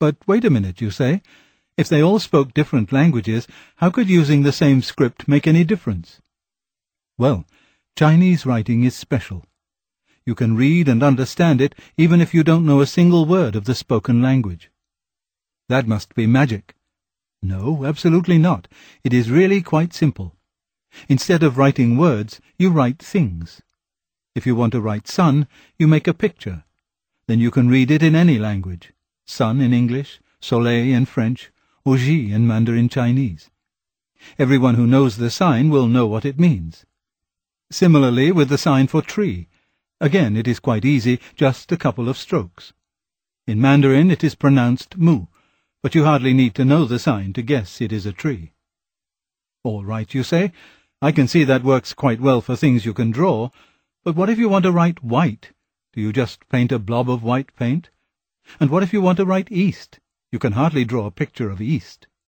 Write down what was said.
But wait a minute, you say. If they all spoke different languages, how could using the same script make any difference? Well, Chinese writing is special. You can read and understand it even if you don't know a single word of the spoken language. That must be magic. No, absolutely not. It is really quite simple. Instead of writing words, you write things. If you want to write sun, you make a picture. Then you can read it in any language. Sun in English, soleil in French, or ji in Mandarin Chinese. Everyone who knows the sign will know what it means. Similarly with the sign for tree. Again, it is quite easy, just a couple of strokes. In Mandarin it is pronounced mu, but you hardly need to know the sign to guess it is a tree. All right, you say. I can see that works quite well for things you can draw, but what if you want to write white? Do you just paint a blob of white paint? And what if you want to write east? You can hardly draw a picture of east.